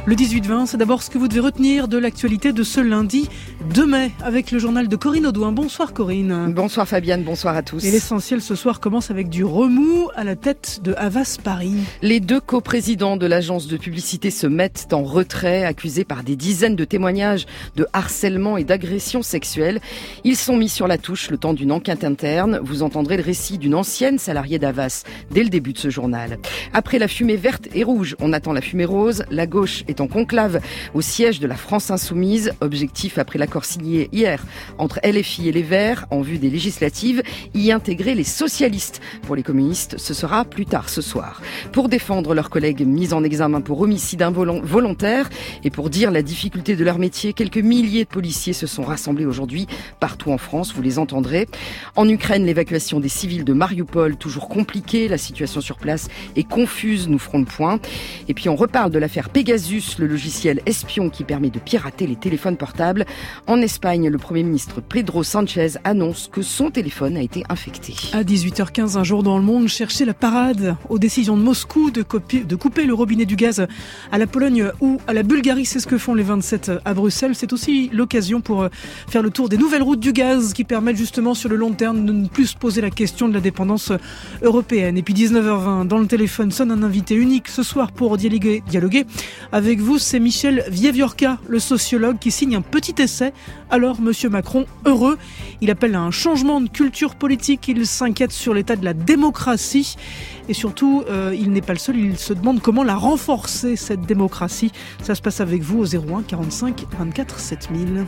Le 18-20, c'est d'abord ce que vous devez retenir de l'actualité de ce lundi 2 mai avec le journal de Corinne Audouin. Bonsoir Corinne. Bonsoir Fabienne, bonsoir à tous. Et l'essentiel ce soir commence avec du remous à la tête de Havas Paris. Les deux coprésidents de l'agence de publicité se mettent en retrait, accusés par des dizaines de témoignages de harcèlement et d'agression sexuelle. Ils sont mis sur la touche le temps d'une enquête interne. Vous entendrez le récit d'une ancienne salariée d'Havas dès le début de ce journal. Après la fumée verte et rouge, on attend la fumée rose. La gauche est en conclave au siège de la France Insoumise. Objectif, après l'accord signé hier entre LFI et les Verts en vue des législatives, y intégrer les socialistes. Pour les communistes, ce sera plus tard ce soir. Pour défendre leurs collègues mis en examen pour homicide involontaire et pour dire la difficulté de leur métier, quelques milliers de policiers se sont rassemblés aujourd'hui partout en France, vous les entendrez. En Ukraine, l'évacuation des civils de Mariupol, toujours compliquée, la situation sur place est confuse, nous ferons le point. Et puis on reparle de l'affaire Pegasus, le logiciel espion qui permet de pirater les téléphones portables. En Espagne, le Premier ministre Pedro Sánchez annonce que son téléphone a été infecté. À 18h15, un jour dans le monde, cherchez la parade aux décisions de Moscou de couper le robinet du gaz à la Pologne ou à la Bulgarie. C'est ce que font les 27 à Bruxelles. C'est aussi l'occasion pour faire le tour des nouvelles routes du gaz qui permettent justement sur le long terme de ne plus se poser la question de la dépendance européenne. Et puis 19h20, dans le téléphone sonne un invité unique ce soir pour dialoguer avec vous. C'est Michel Vieviorka, le sociologue, qui signe un petit essai. Alors, Monsieur Macron, heureux. Il appelle à un changement de culture politique. Il s'inquiète sur l'état de la démocratie. Et surtout, il n'est pas le seul. Il se demande comment la renforcer, cette démocratie. Ça se passe avec vous au 01 45 24 7000.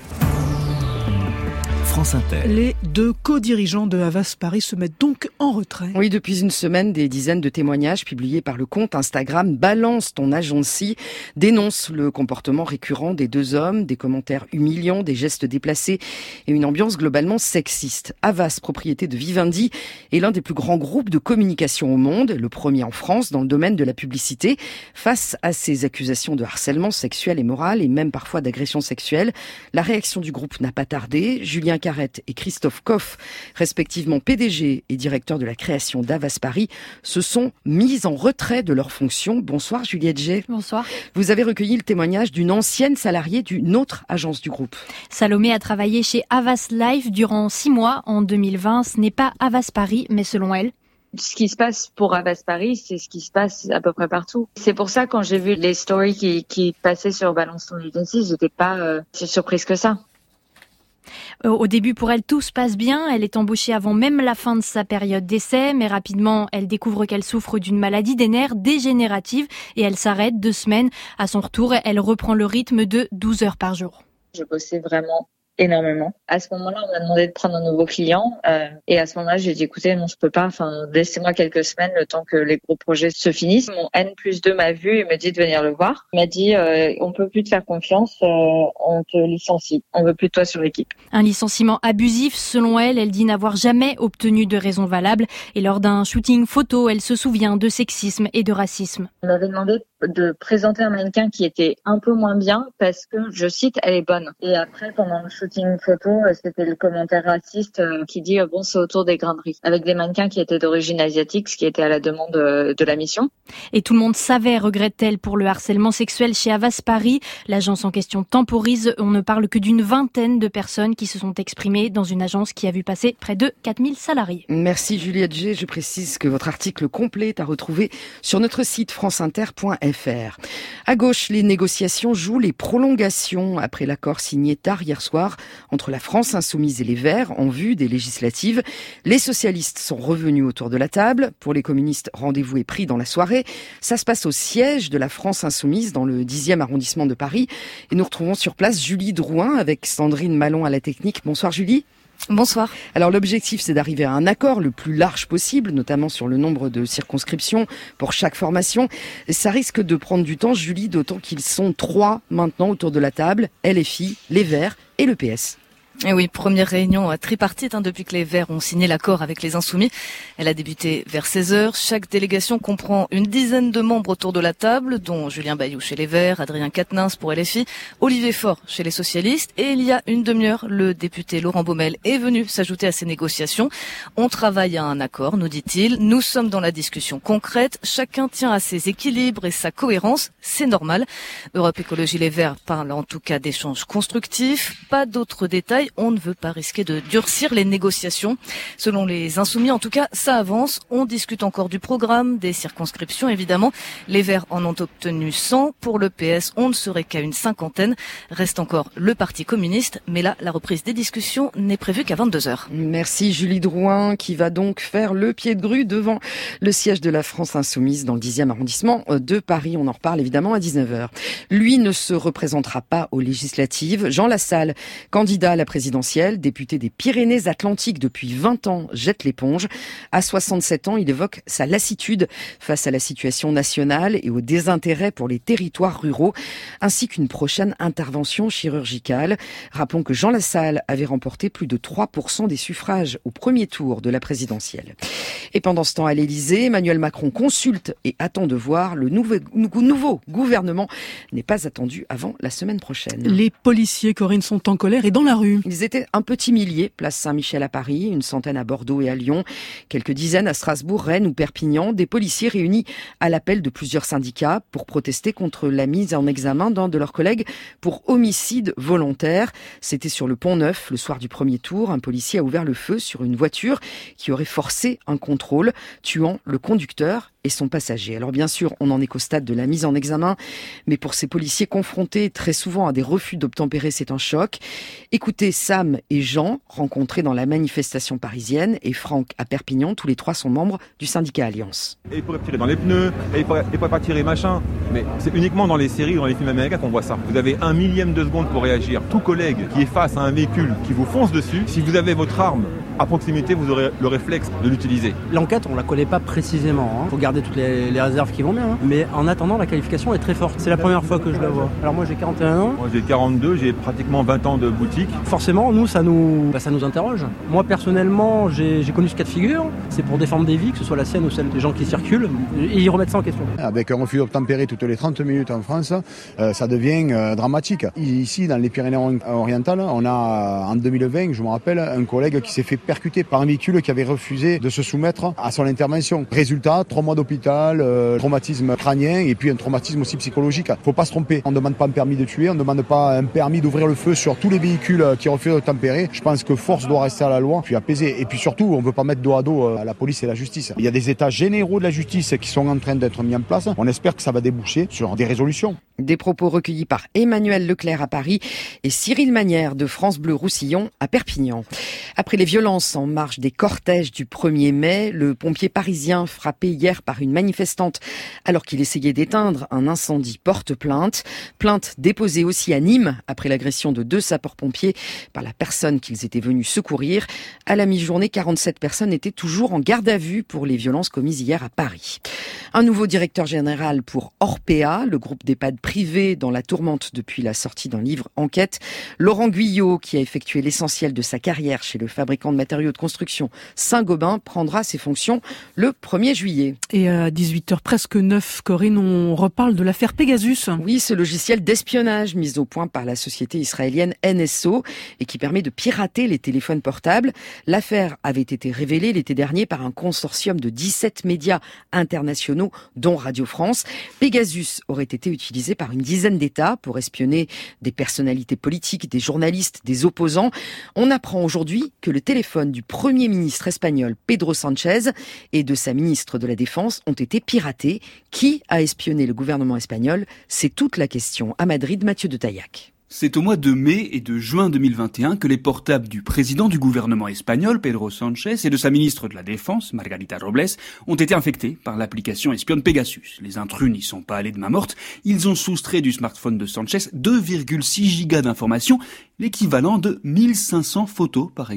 France Inter. Les deux co-dirigeants de Havas Paris se mettent donc en retrait. Oui, depuis une semaine, des dizaines de témoignages publiés par le compte Instagram Balance ton agency dénoncent le comportement récurrent des deux hommes, des commentaires humiliants, des gestes déplacés et une ambiance globalement sexiste. Havas, propriété de Vivendi, est l'un des plus grands groupes de communication au monde, le premier en France dans le domaine de la publicité. Face à ces accusations de harcèlement sexuel et moral et même parfois d'agression sexuelle, la réaction du groupe n'a pas tardé. Julien Carrette et Christophe Koff, respectivement PDG et directeur de la création d'Havas Paris, se sont mis en retrait de leurs fonctions. Bonsoir Juliette G. Bonsoir. Vous avez recueilli le témoignage d'une ancienne salariée d'une autre agence du groupe. Salomé a travaillé chez Havas Live durant 6 mois en 2020. Ce n'est pas Havas Paris, mais selon elle, ce qui se passe pour Havas Paris, c'est ce qui se passe à peu près partout. C'est pour ça, quand j'ai vu les stories qui passaient sur Balance ton agency, j'étais pas si surprise que ça. Au début, pour elle, tout se passe bien. Elle est embauchée avant même la fin de sa période d'essai, mais rapidement, elle découvre qu'elle souffre d'une maladie des nerfs dégénérative et elle s'arrête 2 semaines. À son retour, elle reprend le rythme de 12 heures par jour. Je bossais vraiment énormément. À ce moment-là, on m'a demandé de prendre un nouveau client et à ce moment-là, j'ai dit écoutez, non, je peux pas. Laissez-moi quelques semaines le temps que les gros projets se finissent. Mon N+2 m'a vu et me dit de venir le voir. Il m'a dit on peut plus te faire confiance, on te licencie. On veut plus de toi sur l'équipe. Un licenciement abusif, selon elle. Elle dit n'avoir jamais obtenu de raison valable et lors d'un shooting photo, elle se souvient de sexisme et de racisme. On m'avait demandé de présenter un mannequin qui était un peu moins bien parce que, je cite, elle est bonne. Et après, pendant le shooting photo, c'était le commentaire raciste qui dit bon, c'est autour des grains de riz, avec des mannequins qui étaient d'origine asiatique, ce qui était à la demande de la mission. Et tout le monde savait, regrette-t-elle, pour le harcèlement sexuel chez Havas Paris. L'agence en question temporise. On ne parle que d'une vingtaine de personnes qui se sont exprimées dans une agence qui a vu passer près de 4000 salariés. Merci Juliette G. Je précise que votre article complet est à retrouver sur notre site franceinter.fr. À gauche, les négociations jouent les prolongations après l'accord signé tard hier soir entre la France Insoumise et les Verts en vue des législatives. Les socialistes sont revenus autour de la table. Pour les communistes, rendez-vous est pris dans la soirée. Ça se passe au siège de la France Insoumise dans le 10e arrondissement de Paris. Et nous retrouvons sur place Julie Drouin avec Sandrine Malon à la technique. Bonsoir Julie. Bonsoir. Alors l'objectif, c'est d'arriver à un accord le plus large possible, notamment sur le nombre de circonscriptions pour chaque formation. Ça risque de prendre du temps, Julie, d'autant qu'ils sont 3 maintenant autour de la table, LFI, les Verts et le PS. Et oui, première réunion tripartite depuis que les Verts ont signé l'accord avec les Insoumis. Elle a débuté vers 16h. Chaque délégation comprend une dizaine de membres autour de la table, dont Julien Bayou chez les Verts, Adrien Quatennens pour LFI, Olivier Faure chez les Socialistes. Et il y a une demi-heure, le député Laurent Baumel est venu s'ajouter à ces négociations. On travaille à un accord, nous dit-il. Nous sommes dans la discussion concrète. Chacun tient à ses équilibres et sa cohérence. C'est normal. Europe Écologie Les Verts parle en tout cas d'échanges constructifs. Pas d'autres détails. On ne veut pas risquer de durcir les négociations. Selon les Insoumis, en tout cas, ça avance. On discute encore du programme, des circonscriptions, évidemment. Les Verts en ont obtenu 100. Pour le PS, on ne serait qu'à une 50aine. Reste encore le Parti communiste. Mais là, la reprise des discussions n'est prévue qu'à 22h. Merci Julie Drouin, qui va donc faire le pied de grue devant le siège de la France Insoumise dans le 10e arrondissement de Paris. On en reparle évidemment à 19h. Lui ne se représentera pas aux législatives. Jean Lassalle, candidat à la présidentielle, député des Pyrénées-Atlantiques depuis 20 ans, jette l'éponge. À 67 ans, il évoque sa lassitude face à la situation nationale et au désintérêt pour les territoires ruraux, ainsi qu'une prochaine intervention chirurgicale. Rappelons que Jean Lassalle avait remporté plus de 3% des suffrages au premier tour de la présidentielle. Et pendant ce temps, à l'Élysée, Emmanuel Macron consulte et attend de voir. Le nouveau gouvernement n'est pas attendu avant la semaine prochaine. Les policiers, Corinne, sont en colère et dans la rue. Ils étaient un petit millier, place Saint-Michel à Paris, une centaine à Bordeaux et à Lyon, quelques dizaines à Strasbourg, Rennes ou Perpignan, des policiers réunis à l'appel de plusieurs syndicats pour protester contre la mise en examen d'un de leurs collègues pour homicide volontaire. C'était sur le Pont-Neuf, le soir du premier tour. Un policier a ouvert le feu sur une voiture qui aurait forcé un contrôle, tuant le conducteur et son passager. Alors bien sûr, on n'en est qu'au stade de la mise en examen, mais pour ces policiers confrontés très souvent à des refus d'obtempérer, c'est un choc. Écoutez Sam et Jean, rencontrés dans la manifestation parisienne, et Franck à Perpignan, tous les trois sont membres du syndicat Alliance. Et il pourrait tirer dans les pneus, et il pourrait pas tirer machin, mais c'est uniquement dans les séries, dans les films américains qu'on voit ça. Vous avez 1/1000 de seconde pour réagir. Tout collègue qui est face à un véhicule qui vous fonce dessus, si vous avez votre arme à proximité, vous aurez le réflexe de l'utiliser. L'enquête, on la connaît pas précisément. Faut garder toutes les réserves qui vont bien. Mais en attendant, la qualification est très forte. C'est la première fois que je la vois. Alors moi, j'ai 41 ans. Moi, j'ai 42, j'ai pratiquement 20 ans de boutique. Forcément, nous, ça nous interroge. Moi, personnellement, j'ai connu ce cas de figure. C'est pour défendre des vies, que ce soit la sienne ou celle des gens qui circulent. Et ils remettent ça en question. Avec un refus d'obtempérer toutes les 30 minutes en France, ça devient dramatique. Ici, dans les Pyrénées-Orientales, on a, en 2020, je me rappelle, un collègue qui s'est fait percuter par un véhicule qui avait refusé de se soumettre à son intervention. Résultat, 3 mois d'hôpital, traumatisme crânien et puis un traumatisme aussi psychologique. Faut pas se tromper. On ne demande pas un permis de tuer, on ne demande pas un permis d'ouvrir le feu sur tous les véhicules qui refusent de tempérer. Je pense que force doit rester à la loi, puis apaiser. Et puis surtout, on ne veut pas mettre dos à dos à la police et la justice. Il y a des états généraux de la justice qui sont en train d'être mis en place. On espère que ça va déboucher sur des résolutions. Des propos recueillis par Emmanuel Leclerc à Paris et Cyril Magnière de France Bleu Roussillon à Perpignan. Après les violences en marge des cortèges du 1er mai, le pompier parisien frappé hier par une manifestante alors qu'il essayait d'éteindre un incendie porte plainte. Plainte déposée aussi à Nîmes après l'agression de 2 sapeurs-pompiers par la personne qu'ils étaient venus secourir. À la mi-journée, 47 personnes étaient toujours en garde à vue pour les violences commises hier à Paris. Un nouveau directeur général pour Orpea, le groupe d'EHPAD privé dans la tourmente depuis la sortie d'un livre enquête. Laurent Guyot, qui a effectué l'essentiel de sa carrière chez le fabricant de matériaux de construction Saint-Gobain, prendra ses fonctions le 1er juillet. Et à 18h presque 9, Corinne, on reparle de l'affaire Pegasus. Oui, ce logiciel d'espionnage mis au point par la société israélienne NSO et qui permet de pirater les téléphones portables. L'affaire avait été révélée l'été dernier par un consortium de 17 médias internationaux, dont Radio France. Pegasus aurait été utilisé par une dizaine d'États pour espionner des personnalités politiques, des journalistes, des opposants. On apprend aujourd'hui que le téléphone du Premier ministre espagnol Pedro Sánchez et de sa ministre de la Défense ont été piratés. Qui a espionné le gouvernement espagnol? C'est toute la question. À Madrid, Mathieu de Taillac. C'est au mois de mai et de juin 2021 que les portables du président du gouvernement espagnol, Pedro Sánchez, et de sa ministre de la Défense, Margarita Robles, ont été infectés par l'application espionne Pegasus. Les intrus n'y sont pas allés de main morte. Ils ont soustrait du smartphone de Sánchez 2,6 gigas d'informations, l'équivalent de 1500 photos, par exemple.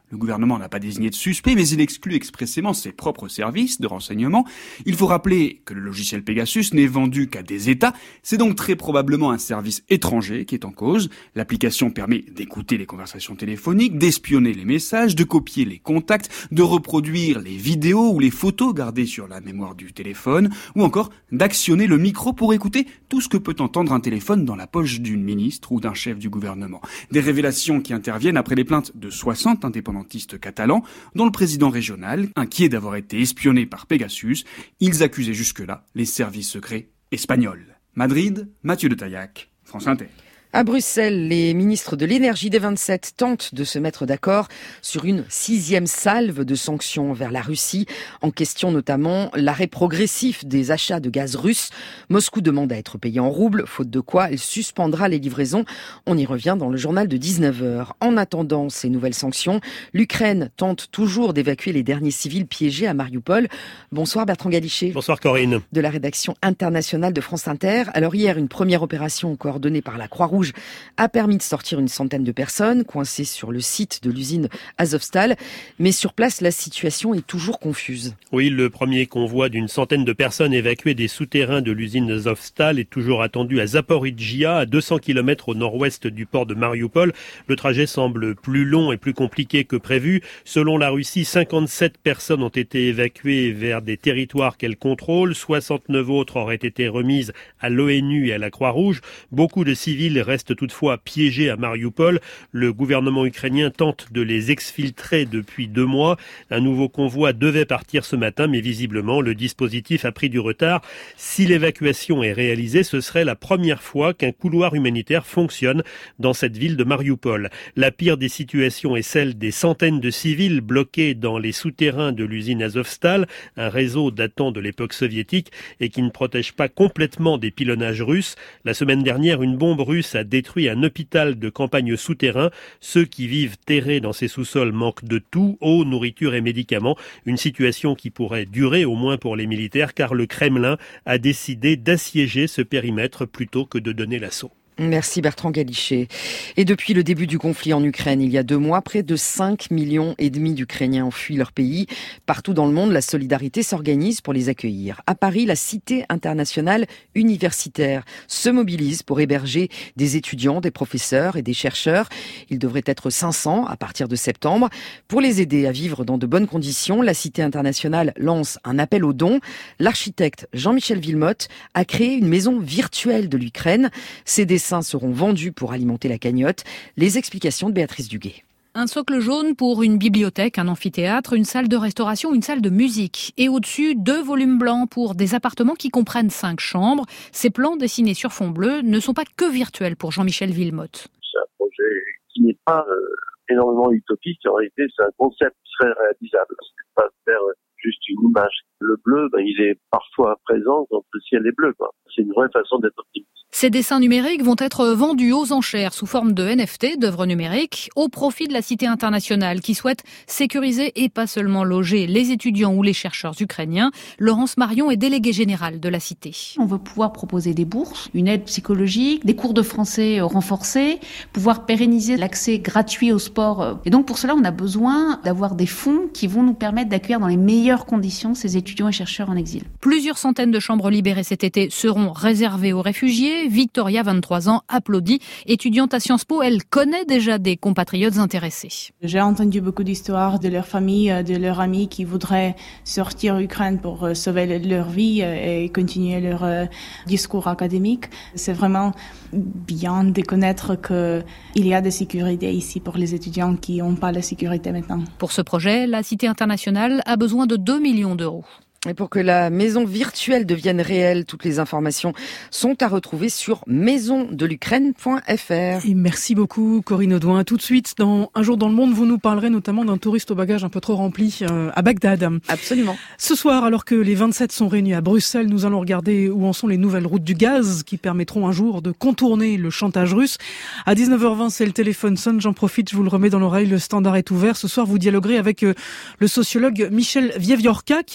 Le gouvernement n'a pas désigné de suspect, mais il exclut expressément ses propres services de renseignement. Il faut rappeler que le logiciel Pegasus n'est vendu qu'à des États. C'est donc très probablement un service étranger qui est en cause. L'application permet d'écouter les conversations téléphoniques, d'espionner les messages, de copier les contacts, de reproduire les vidéos ou les photos gardées sur la mémoire du téléphone, ou encore d'actionner le micro pour écouter tout ce que peut entendre un téléphone dans la poche d'une ministre ou d'un chef du gouvernement. Des révélations qui interviennent après les plaintes de 60 indépendantistes catalans, dont le président régional, inquiet d'avoir été espionné par Pegasus. Ils accusaient jusque-là les services secrets espagnols. Madrid, Mathieu de Taillac, France Inter. À Bruxelles, les ministres de l'énergie des 27 tentent de se mettre d'accord sur une 6e salve de sanctions vers la Russie. En question notamment l'arrêt progressif des achats de gaz russe. Moscou demande à être payé en roubles, faute de quoi elle suspendra les livraisons. On y revient dans le journal de 19h. En attendant ces nouvelles sanctions, l'Ukraine tente toujours d'évacuer les derniers civils piégés à Mariupol. Bonsoir Bertrand Galichet. Bonsoir Corinne. De la rédaction internationale de France Inter. Alors hier, une première opération coordonnée par la Croix-Rouge a permis de sortir une centaine de personnes coincées sur le site de l'usine Azovstal. Mais sur place, la situation est toujours confuse. Oui, le premier convoi d'une centaine de personnes évacuées des souterrains de l'usine Azovstal est toujours attendu à Zaporijjia, à 200 km au nord-ouest du port de Mariupol. Le trajet semble plus long et plus compliqué que prévu. Selon la Russie, 57 personnes ont été évacuées vers des territoires qu'elle contrôle. 69 autres auraient été remises à l'ONU et à la Croix-Rouge. Beaucoup de civils restent toutefois piégés à Mariupol. Le gouvernement ukrainien tente de les exfiltrer depuis 2 mois. Un nouveau convoi devait partir ce matin, mais visiblement, le dispositif a pris du retard. Si l'évacuation est réalisée, ce serait la première fois qu'un couloir humanitaire fonctionne dans cette ville de Mariupol. La pire des situations est celle des centaines de civils bloqués dans les souterrains de l'usine Azovstal, un réseau datant de l'époque soviétique et qui ne protège pas complètement des pilonnages russes. La semaine dernière, une bombe russe a détruit un hôpital de campagne souterrain. Ceux qui vivent terrés dans ces sous-sols manquent de tout, eau, nourriture et médicaments. Une situation qui pourrait durer au moins pour les militaires car le Kremlin a décidé d'assiéger ce périmètre plutôt que de donner l'assaut. Merci Bertrand Galichet. Et depuis le début du conflit en Ukraine, il y a 2 mois, près de 5,5 millions d'Ukrainiens ont fui leur pays. Partout dans le monde, la solidarité s'organise pour les accueillir. À Paris, la Cité internationale universitaire se mobilise pour héberger des étudiants, des professeurs et des chercheurs. Ils devraient être 500 à partir de septembre. Pour les aider à vivre dans de bonnes conditions, la Cité internationale lance un appel aux dons. L'architecte Jean-Michel Villemotte a créé une maison virtuelle de l'Ukraine. Ces dessins seront vendus pour alimenter la cagnotte. Les explications de Béatrice Duguay. Un socle jaune pour une bibliothèque, un amphithéâtre, une salle de restauration, une salle de musique. Et au-dessus, 2 volumes blancs pour des appartements qui comprennent 5 chambres. Ces plans dessinés sur fond bleu ne sont pas que virtuels pour Jean-Michel Villemotte. C'est un projet qui n'est pas énormément utopique. En réalité, c'est un concept très réalisable. C'est pas faire juste une image. Le bleu, il est parfois présent quand le ciel est bleu, C'est une vraie façon d'être optimiste. Ces dessins numériques vont être vendus aux enchères sous forme de NFT, d'œuvres numériques, au profit de la Cité internationale qui souhaite sécuriser et pas seulement loger les étudiants ou les chercheurs ukrainiens. Laurence Marion est déléguée générale de la Cité. On veut pouvoir proposer des bourses, une aide psychologique, des cours de français renforcés, pouvoir pérenniser l'accès gratuit au sport. Et donc pour cela, on a besoin d'avoir des fonds qui vont nous permettre d'accueillir dans les meilleures conditions ces étudiants et chercheurs en exil. Plusieurs centaines de chambres libérées cet été seront réservées aux réfugiés. Victoria, 23 ans, applaudit. Étudiante à Sciences Po, elle connaît déjà des compatriotes intéressés. J'ai entendu beaucoup d'histoires de leurs familles, de leurs amis qui voudraient sortir d'Ukraine pour sauver leur vie et continuer leur discours académique. C'est vraiment bien de connaître qu'il y a de sécurité ici pour les étudiants qui n'ont pas la sécurité maintenant. Pour ce projet, la Cité internationale a besoin de 2 millions d'euros. Et pour que la maison virtuelle devienne réelle, toutes les informations sont à retrouver sur maisondelukraine.fr. Et merci beaucoup Corinne Audouin. Tout de suite, dans Un jour dans le monde, vous nous parlerez notamment d'un touriste au bagage un peu trop rempli à Bagdad. Absolument. Ce soir, alors que les 27 sont réunis à Bruxelles, nous allons regarder où en sont les nouvelles routes du gaz qui permettront un jour de contourner le chantage russe. À 19h20, c'est le téléphone sonne. J'en profite, je vous le remets dans l'oreille. Le standard est ouvert. Ce soir, vous dialoguerez avec le sociologue Michel Vieviorka qui interpelle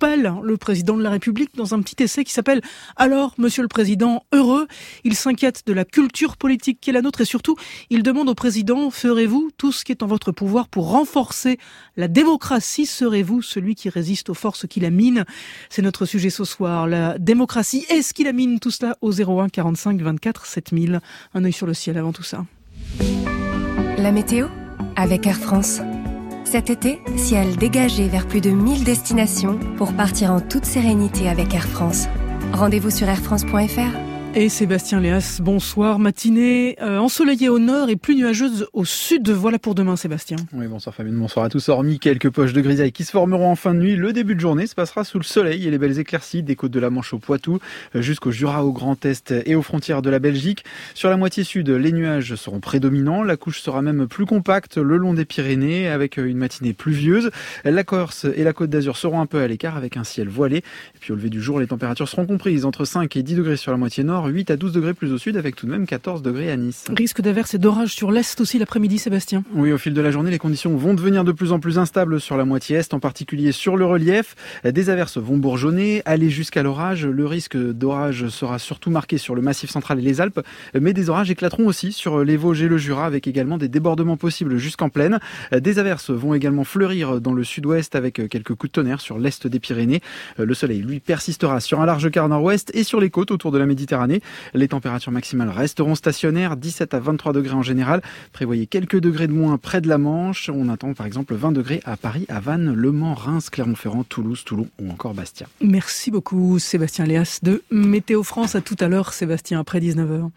interpelle le président de la République dans un petit essai qui s'appelle « Alors, Monsieur le Président, heureux ?» Il s'inquiète de la culture politique qui est la nôtre et surtout, il demande au président « Ferez-vous tout ce qui est en votre pouvoir pour renforcer la démocratie ? Serez-vous celui qui résiste aux forces qui la minent ?» C'est notre sujet ce soir. La démocratie, est-ce qu'il la mine? Tout cela au 01 45 24 7000. Un œil sur le ciel avant tout ça. La météo avec Air France. Cet été, ciel dégagé vers plus de 1000 destinations pour partir en toute sérénité avec Air France. Rendez-vous sur airfrance.fr. Et Sébastien Léas, bonsoir. Matinée ensoleillée au nord et plus nuageuse au sud. Voilà pour demain, Sébastien. Oui, bonsoir Fabienne, bonsoir à tous. Hormis quelques poches de grisaille qui se formeront en fin de nuit, le début de journée se passera sous le soleil et les belles éclaircies des côtes de la Manche au Poitou jusqu'au Jura, au Grand Est et aux frontières de la Belgique. Sur la moitié sud, les nuages seront prédominants. La couche sera même plus compacte le long des Pyrénées avec une matinée pluvieuse. La Corse et la Côte d'Azur seront un peu à l'écart avec un ciel voilé. Et puis au lever du jour, les températures seront comprises entre 5 et 10 degrés sur la moitié nord, 8 à 12 degrés plus au sud avec tout de même 14 degrés à Nice. Risque d'averses et d'orages sur l'Est aussi l'après-midi, Sébastien. Oui, au fil de la journée, les conditions vont devenir de plus en plus instables sur la moitié Est, en particulier sur le relief. Des averses vont bourgeonner, aller jusqu'à l'orage. Le risque d'orage sera surtout marqué sur le Massif central et les Alpes, mais des orages éclateront aussi sur les Vosges et le Jura avec également des débordements possibles jusqu'en plaine. Des averses vont également fleurir dans le sud-ouest avec quelques coups de tonnerre sur l'Est des Pyrénées. Le soleil, lui, persistera sur un large quart nord-ouest et sur les côtes autour de la Méditerranée. Les températures maximales resteront stationnaires, 17 à 23 degrés en général. Prévoyez quelques degrés de moins près de la Manche. On attend par exemple 20 degrés à Paris, à Vannes, Le Mans, Reims, Clermont-Ferrand, Toulouse, Toulon ou encore Bastia. Merci beaucoup Sébastien Léas de Météo France. À tout à l'heure Sébastien, après 19h.